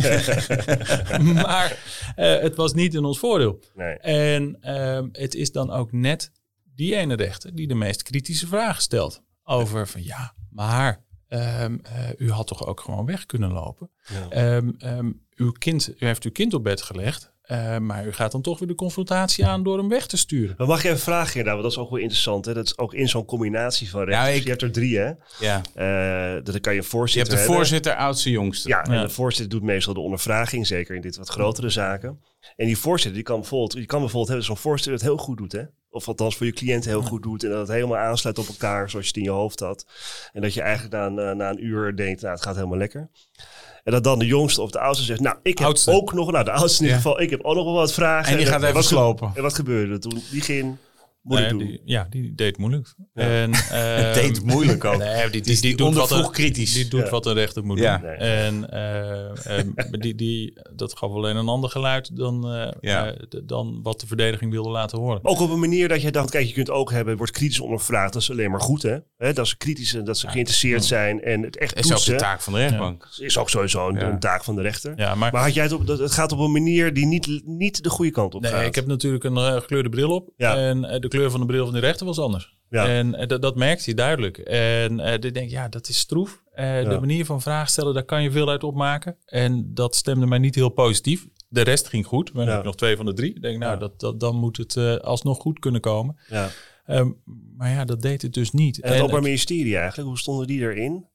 Maar het was niet in ons voordeel. Nee. En het is dan ook net die ene rechter die de meest kritische vragen stelt. Over van maar... u had toch ook gewoon weg kunnen lopen. Ja. U heeft uw kind op bed gelegd. Maar u gaat dan toch weer de confrontatie aan door hem weg te sturen. Maar mag je even vragen hierna, want dat is ook wel interessant. Hè? Dat is ook in zo'n combinatie van rechters. Je hebt er 3, hè? Ja. Dan kan je voorzitter Je hebt de voorzitter, oudste, jongste. Ja, en de voorzitter doet meestal de ondervraging. Zeker in dit wat grotere zaken. En die voorzitter, die kan bijvoorbeeld hebben zo'n voorzitter dat heel goed doet, hè? Of althans voor je cliënt heel goed doet. En dat het helemaal aansluit op elkaar zoals je het in je hoofd had. En dat je eigenlijk na een uur denkt, het gaat helemaal lekker. En dat dan de jongste of de oudste zegt, ik heb ook nog, de oudste in ieder geval, ik heb ook nog wel wat vragen. En die gaat even slopen. En wat gebeurde toen? Die ging moeilijk doen. Die deed moeilijk. Ja. En, deed moeilijk ook. Nee, die doet wat kritisch. Die doet wat een rechter moet doen. Nee. En dat gaf alleen een ander geluid dan wat de verdediging wilde laten horen. Ook op een manier dat je dacht, kijk, je kunt ook hebben, wordt kritisch ondervraagd. Dat is alleen maar goed, hè? Dat ze kritisch en dat ze geïnteresseerd zijn en het echt toetsen. Is ook de taak van de rechtbank. Is ook sowieso een taak van de rechter. Ja, maar had jij het gaat op een manier die niet de goede kant op gaat. Nee, ik heb natuurlijk een gekleurde bril op. Ja. En de kleur van de bril van de rechter was anders. Ja. En dat merkt hij duidelijk. En ik denk, dat is stroef. De manier van vragen stellen, daar kan je veel uit opmaken. En dat stemde mij niet heel positief. De rest ging goed. Maar nog 2 van de 3. Ik denk, dan moet het alsnog goed kunnen komen. Ja. Maar dat deed het dus niet. En het Openbaar Ministerie eigenlijk, hoe stonden die erin?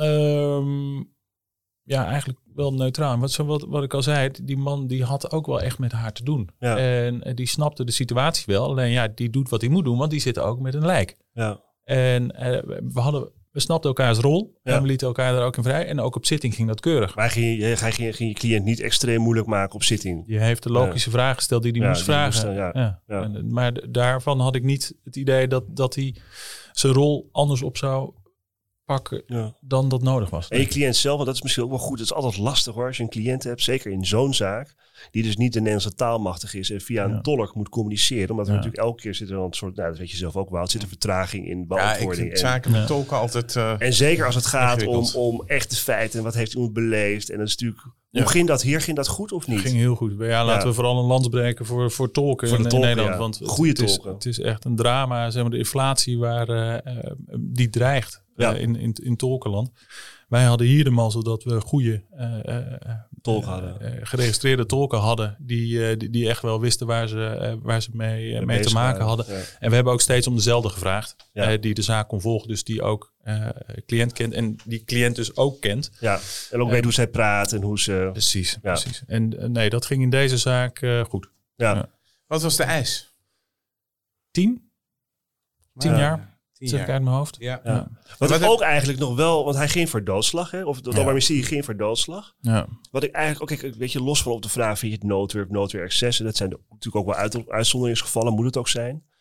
Eigenlijk wel neutraal. Wat ik al zei, die man die had ook wel echt met haar te doen. Ja. En die snapte de situatie wel. Alleen die doet wat hij moet doen, want die zit ook met een lijk. Ja. En we snapten elkaars rol. Ja. En we lieten elkaar daar ook in vrij. En ook op zitting ging dat keurig. Maar ging je cliënt niet extreem moeilijk maken op zitting? Je heeft de logische vragen gesteld die hij moest vragen. Maar daarvan had ik niet het idee dat hij zijn rol anders op zou pakken dan dat nodig was. En je cliënt zelf, want dat is misschien ook wel goed. Het is altijd lastig hoor, als je een cliënt hebt, zeker in zo'n zaak, die dus niet de Nederlandse taal machtig is en via een tolk moet communiceren. Omdat er natuurlijk elke keer zit er een soort, dat weet je zelf ook wel, het zit een vertraging in beantwoording. Ja, ik vind zaken met tolken altijd en zeker als het gaat om echte feiten en wat heeft iemand beleefd. En dat is natuurlijk, hoe ging dat hier? Ging dat goed of niet? Het ging heel goed. Laten we vooral een lans breken voor tolken in Nederland. Want goede tolken. Het is echt een drama, zeg maar, de inflatie die dreigt. In tolkenland. Wij hadden hier de mazzel dat we goede geregistreerde tolken hadden die echt wel wisten waar ze mee te maken hadden. Ja. En we hebben ook steeds om dezelfde gevraagd die de zaak kon volgen, dus die ook cliënt kent en die cliënt dus ook kent. Ja, en ook weet hoe zij praat en hoe ze... Precies. En dat ging in deze zaak goed. Ja. Wat was de eis? 10 jaar. Zeg ik uit mijn hoofd. Ja. Wat ook eigenlijk nog wel, want hij ging voor doodslag, hè? Of het Openbaar Ministerie ging voor doodslag. Ja. Wat ik eigenlijk ook, weet je, los van op de vraag, vind je het noodwerk, access, dat zijn natuurlijk ook wel uitzonderingsgevallen, moet het ook zijn.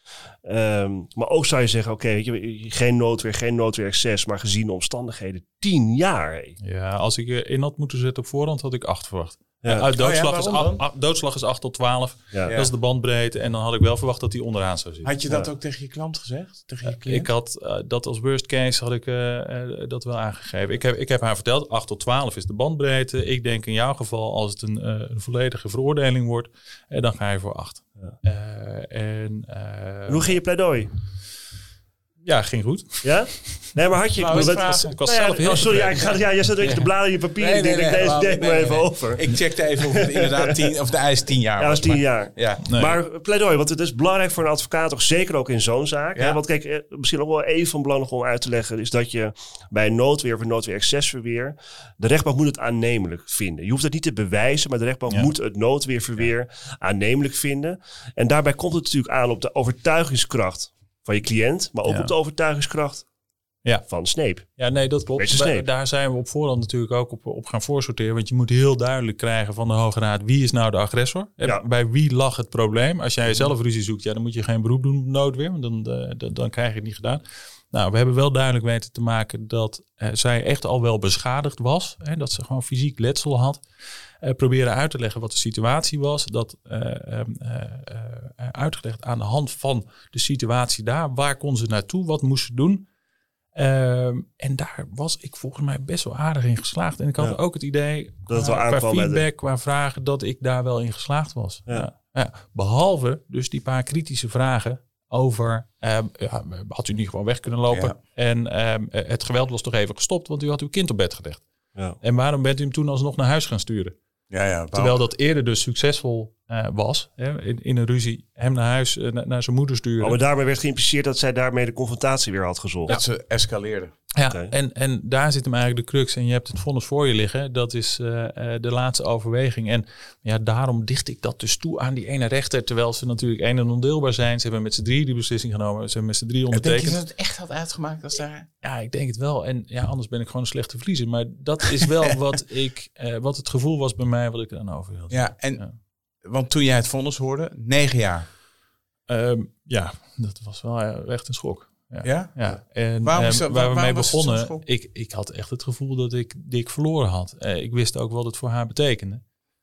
Maar ook zou je zeggen, oké, geen noodweer access, maar gezien de omstandigheden 10 jaar. Hé. Ja, als ik in had moeten zetten op voorhand, had ik 8 verwacht. Ja. Doodslag is 8 tot 12. Ja. Dat is de bandbreedte. En dan had ik wel verwacht dat hij onderaan zou zitten. Had je dat ook tegen je klant gezegd? Tegen je cliënt? Ik had dat als worst case had ik dat wel aangegeven. Ik heb haar verteld, 8 tot 12 is de bandbreedte. Ik denk in jouw geval, als het een volledige veroordeling wordt, dan ga je voor 8. Ja. Hoe ging je pleidooi? Ja, ging goed. Ja? Nee, maar had je... Ik was zelf heel sorry, jij zat een je te bladeren in je papier. Deze maar even over. Ik checkte even of het inderdaad of de eis 10 jaar was. Ja, dat is 10 jaar. Ja. Nee. Maar pleidooi, want het is belangrijk voor een advocaat, toch zeker ook in zo'n zaak. Ja. Hè? Want kijk, misschien ook wel even van belang om uit te leggen, is dat je bij noodweer of noodweer accessverweer, de rechtbank moet het aannemelijk vinden. Je hoeft het niet te bewijzen, maar de rechtbank moet het noodweerverweer aannemelijk vinden. En daarbij komt het natuurlijk aan op de overtuigingskracht van je cliënt, maar ook op de overtuigingskracht van Sneep. Ja, nee, dat klopt. Daar zijn we op voorhand natuurlijk ook op gaan voorsorteren. Want je moet heel duidelijk krijgen van de Hoge Raad, wie is nou de agressor? Ja. Bij wie lag het probleem? Als jij zelf ruzie zoekt, dan moet je geen beroep doen op noodweer. Want dan krijg je het niet gedaan. Nou, we hebben wel duidelijk weten te maken dat zij echt al wel beschadigd was. Hè, dat ze gewoon fysiek letsel had. Proberen uit te leggen wat de situatie was. Dat uitgelegd aan de hand van de situatie daar. Waar kon ze naartoe? Wat moest ze doen? En daar was ik volgens mij best wel aardig in geslaagd. En ik had ook het idee, dat het wel qua feedback, qua vragen, dat ik daar wel in geslaagd was. Ja. Ja. Behalve dus die paar kritische vragen over, had u niet gewoon weg kunnen lopen? Ja. En het geweld was toch even gestopt, want u had uw kind op bed gelegd. Ja. En waarom bent u hem toen alsnog naar huis gaan sturen? Terwijl dat eerder dus succesvol was. Hè, in een ruzie hem naar huis, naar zijn moeder sturen. Maar daarmee werd geïmpliceerd dat zij daarmee de confrontatie weer had gezocht. Dat ze escaleerde. Ja, okay. En daar zit hem eigenlijk de crux. En je hebt het vonnis voor je liggen. Dat is de laatste overweging. En ja, daarom dicht ik dat dus toe aan die ene rechter. Terwijl ze natuurlijk één en ondeelbaar zijn. Ze hebben met z'n 3 die beslissing genomen. Ze hebben met z'n 3 ondertekend. Denk je dat het echt had uitgemaakt als daar? Ja, ik denk het wel. En ja, anders ben ik gewoon een slechte verliezer. Maar dat is wel wat het gevoel was bij mij, wat ik eraan over wilde. Ja, want toen jij het vonnis hoorde, 9 jaar. Ja, dat was wel echt een schok. Ja? En waar we mee begonnen, ik had echt het gevoel dat ik dik verloren had. Ik wist ook wat het voor haar betekende.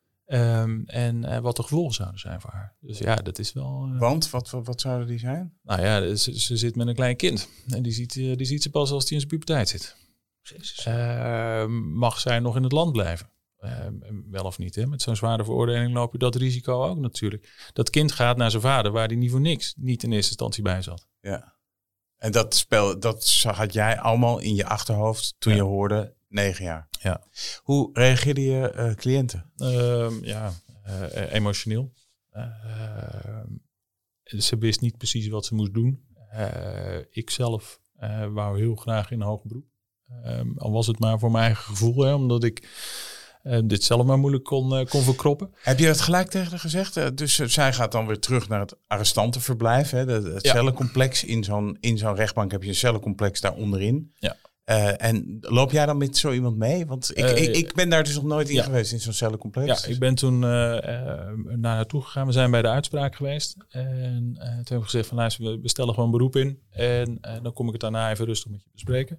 En wat de gevolgen zouden zijn voor haar. Dus ja, dat is wel... Want? Wat zouden die zijn? Nou ja, ze zit met een klein kind. En die ziet ze pas als die in zijn puberteit zit. Mag zij nog in het land blijven? Wel of niet, hè? Met zo'n zware veroordeling loop je dat risico ook natuurlijk. Dat kind gaat naar zijn vader, waar die niet voor niks niet in eerste instantie bij zat. Ja. En dat spel, dat had jij allemaal in je achterhoofd toen je hoorde 9 jaar. Ja. Hoe reageerden je cliënten? Emotioneel. Ze wist niet precies wat ze moest doen. Ik zelf wou heel graag in een hoger beroep. Al was het maar voor mijn eigen gevoel, hè, omdat ik dit zelf maar moeilijk kon verkroppen. Heb je dat gelijk tegen haar gezegd? Dus zij gaat dan weer terug naar het arrestantenverblijf. Hè? Het cellencomplex. In zo'n rechtbank heb je een cellencomplex daar onderin. Ja. En loop jij dan met zo iemand mee? Want ik ben daar dus nog nooit in geweest in zo'n cellencomplex. Ja, ik ben toen naar naartoe gegaan. We zijn bij de uitspraak geweest. En toen hebben we gezegd van luister, we stellen gewoon beroep in. En dan kom ik het daarna even rustig met je bespreken.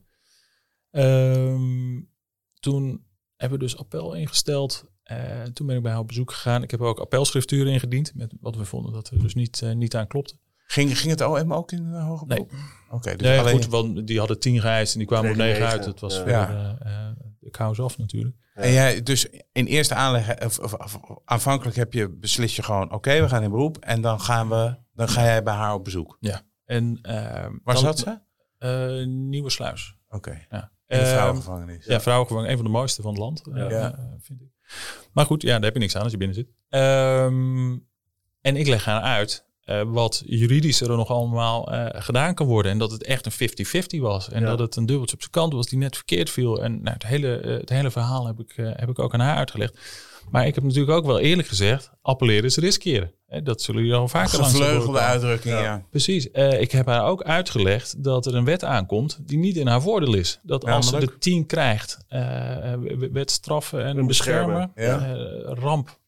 Toen hebben we dus appel ingesteld. Toen ben ik bij haar op bezoek gegaan. Ik heb ook appelschrifturen ingediend. Met wat we vonden dat er dus niet aan klopte. Ging het OM ook in de hoger beroep? Nee. Okay, dus alleen... goed, want die hadden 10 geëist en die kwamen op 9 uit. Dat was voor de kous af natuurlijk. Ja. En jij dus in eerste aanleg, aanvankelijk beslis je gewoon, oké, we gaan in beroep. En dan ga jij bij haar op bezoek. Ja. En waar zat ze? Nieuwersluis. Oké. Ja. In de vrouwengevangenis. Ja, vrouwengevangenis. Een van de mooiste van het land. Vind ik. Maar goed, daar heb je niks aan als je binnen zit. En ik leg haar uit wat juridisch er nog allemaal gedaan kan worden. En dat het echt een 50-50 was. En dat het een dubbeltje op zijn kant was die net verkeerd viel. En het hele verhaal heb ik ook aan haar uitgelegd. Maar ik heb natuurlijk ook wel eerlijk gezegd, appelleren is riskeren. Dat zullen jullie al vaker langs horen. Gevleugelde uitdrukking, ja. Precies. Ik heb haar ook uitgelegd dat er een wet aankomt die niet in haar voordeel is. Dat als ze de 10 krijgt, wet straffen en beschermen, ramp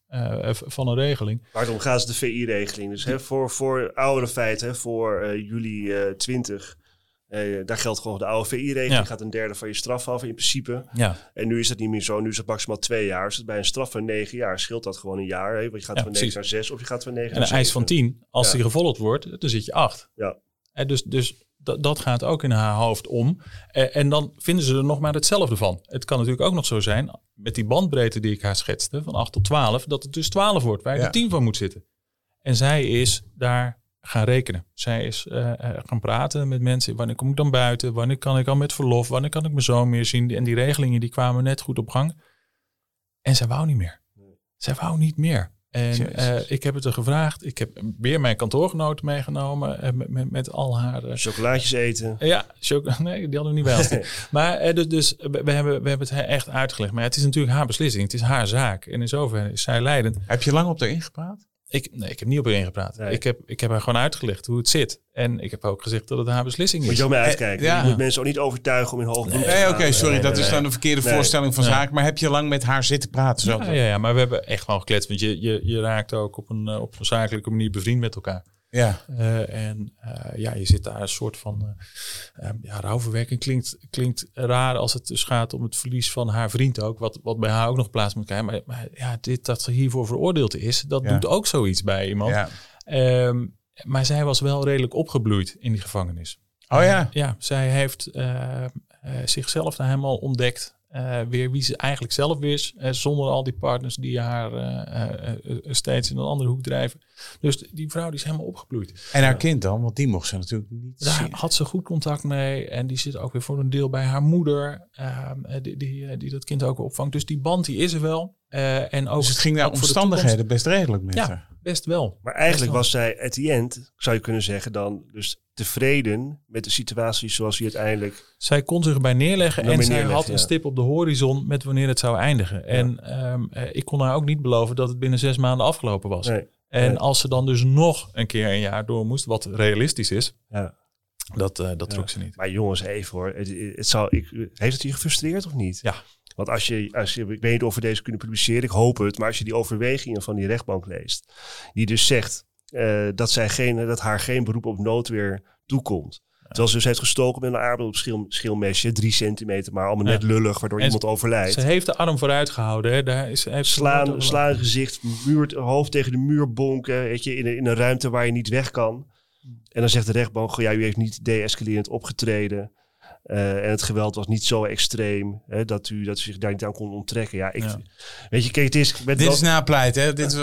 van een regeling. Waar het om gaat is de VI-regeling. Dus voor oudere feiten, voor juli 20... daar geldt gewoon de oude VI-regeling. Gaat een derde van je straf af in principe. Ja. En nu is dat niet meer zo. Nu is het maximaal 2 jaar. Dus bij een straf van 9 jaar scheelt dat gewoon een jaar. Want je gaat van 9 naar 6 of je gaat van 9 naar 7. En een eis van 10, als die gevolgd wordt, dan zit je 8. Ja. Dus dat gaat ook in haar hoofd om. En dan vinden ze er nog maar hetzelfde van. Het kan natuurlijk ook nog zo zijn, met die bandbreedte die ik haar schetste, van 8 tot 12, dat het dus 12 wordt, waar je er 10 van moet zitten. En zij is daar gaan rekenen. Zij is gaan praten met mensen. Wanneer kom ik dan buiten? Wanneer kan ik al met verlof? Wanneer kan ik mijn zoon meer zien? En die regelingen die kwamen net goed op gang. En zij wou niet meer. Zij wou niet meer. En ik heb het er gevraagd. Ik heb weer mijn kantoorgenoten meegenomen. Met al haar... chocolaatjes eten. Ja, nee, die hadden we niet bij ons. Maar dus we hebben het echt uitgelegd. Maar het is natuurlijk haar beslissing. Het is haar zaak. En in zoverre is zij leidend. Heb je lang op haar ingepraat? Ik heb niet op haar ingepraat. Nee. Ik heb haar gewoon uitgelegd hoe het zit. En ik heb ook gezegd dat het haar beslissing is. Moet je ook mee uitkijken. Je moet mensen ook niet overtuigen om in hoog beroep te gaan. Oké, sorry. Dat is dan een verkeerde voorstelling van zaak. Maar heb je lang met haar zitten praten? Ja, maar we hebben echt gewoon gekletst. Want je raakt ook op een zakelijke manier bevriend met elkaar. Ja. Je zit daar een soort van rouwverwerking. Klinkt raar als het dus gaat om het verlies van haar vriend ook. Wat bij haar ook nog plaats moet krijgen. Maar dat ze hiervoor veroordeeld is, dat doet ook zoiets bij iemand. Ja. Maar zij was wel redelijk opgebloeid in die gevangenis. Oh ja? Ja, zij heeft zichzelf daar helemaal ontdekt. Weer wie ze eigenlijk zelf is. Zonder al die partners die haar steeds in een andere hoek drijven. Dus die vrouw die is helemaal opgebloeid. En haar kind dan? Want die mocht ze natuurlijk niet Daar zien. had ze goed contact mee. En die zit ook weer voor een deel bij haar moeder. Die dat kind ook opvangt. Dus die band die is er wel. En ook, dus het ging naar omstandigheden best redelijk met haar. Best wel. Maar eigenlijk was zij at the end, zou je kunnen zeggen dan, dus tevreden met de situatie zoals hij uiteindelijk... Zij kon zich erbij neerleggen en zij had een stip op de horizon met wanneer het zou eindigen. Ja. En ik kon haar ook niet beloven dat het binnen 6 maanden afgelopen was. Nee. Als ze dan dus nog een keer een jaar door moest, wat realistisch is, dat trok ze niet. Maar jongens, even hoor. Heeft het je gefrustreerd of niet? Ja. Want als je, ik weet niet of we deze kunnen publiceren, ik hoop het, maar als je die overwegingen van die rechtbank leest, die dus zegt dat haar geen beroep op noodweer toekomt. Terwijl ze dus heeft gestoken met een aardappel op schilmesje, 3 centimeter, maar allemaal net lullig, waardoor iemand overlijdt. Ze heeft de arm vooruit gehouden. Hè? Daar heeft slaan gezicht, hoofd tegen de muur bonken, weet je, in een ruimte waar je niet weg kan. En dan zegt de rechtbank, u heeft niet de-escalerend opgetreden. En het geweld was niet zo extreem dat u zich daar niet aan kon onttrekken. Ja, weet je, kijk, dit is napleiten, hè? Dit is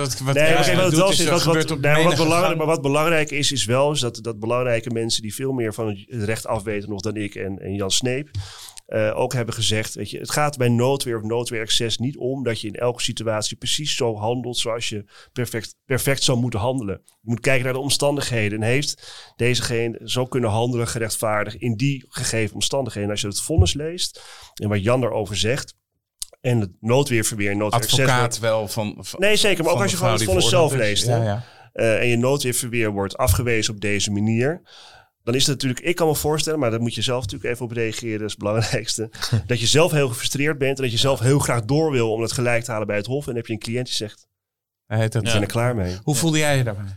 wat belangrijk is wel dat belangrijke mensen die veel meer van het recht afweten nog dan ik en Jan Sneep ook hebben gezegd, weet je, het gaat bij noodweer of noodweeraccess niet om dat je in elke situatie precies zo handelt zoals je perfect zou moeten handelen. Je moet kijken naar de omstandigheden. En heeft dezegene zo kunnen handelen gerechtvaardigd in die gegeven omstandigheden? Als je het vonnis leest en wat Jan daarover zegt en het noodweerverweer en noodweeraccess... Advocaat wel van nee, zeker. Maar ook als je gewoon het vonnis zelf leest. En je noodweerverweer wordt afgewezen op deze manier... Dan is het natuurlijk, ik kan me voorstellen, maar daar moet je zelf natuurlijk even op reageren, dat is het belangrijkste. Dat je zelf heel gefrustreerd bent en dat je zelf heel graag door wil om het gelijk te halen bij het hof. En dan heb je een cliënt die zegt, ik ben er klaar mee. Hoe voelde jij je daarbij?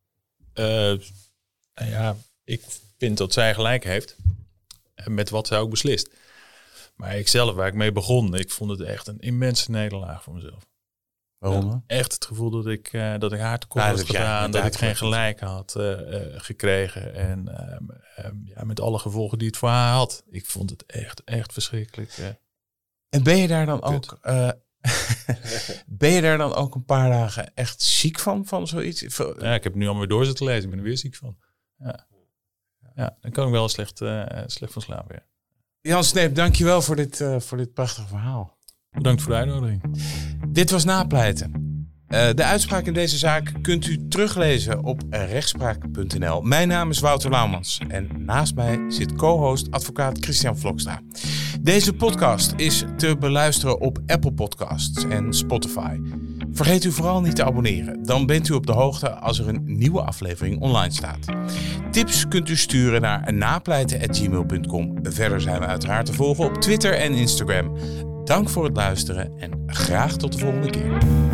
Ik vind dat zij gelijk heeft met wat zij ook beslist. Maar ik zelf, waar ik mee begon, ik vond het echt een immense nederlaag voor mezelf. Waarom? Echt het gevoel dat ik haar tekort had gedaan, dat ik geen gelijk had gekregen. En met alle gevolgen die het voor haar had. Ik vond het echt verschrikkelijk. En ben je daar dan ook... ben je daar dan ook een paar dagen echt ziek van zoiets? Ja, ik heb nu alweer door zitten lezen. Ik ben er weer ziek van. Ja, dan kan ik wel slecht van slapen. Ja. Jan Sneep, dankjewel voor dit prachtige verhaal. Bedankt voor de uitnodiging. Dit was Napleiten. De uitspraak in deze zaak kunt u teruglezen op rechtspraak.nl. Mijn naam is Wouter Laumans en naast mij zit co-host advocaat Christian Vlokstra. Deze podcast is te beluisteren op Apple Podcasts en Spotify. Vergeet u vooral niet te abonneren. Dan bent u op de hoogte als er een nieuwe aflevering online staat. Tips kunt u sturen naar napleiten@gmail.com. Verder zijn we uiteraard te volgen op Twitter en Instagram. Dank voor het luisteren en graag tot de volgende keer.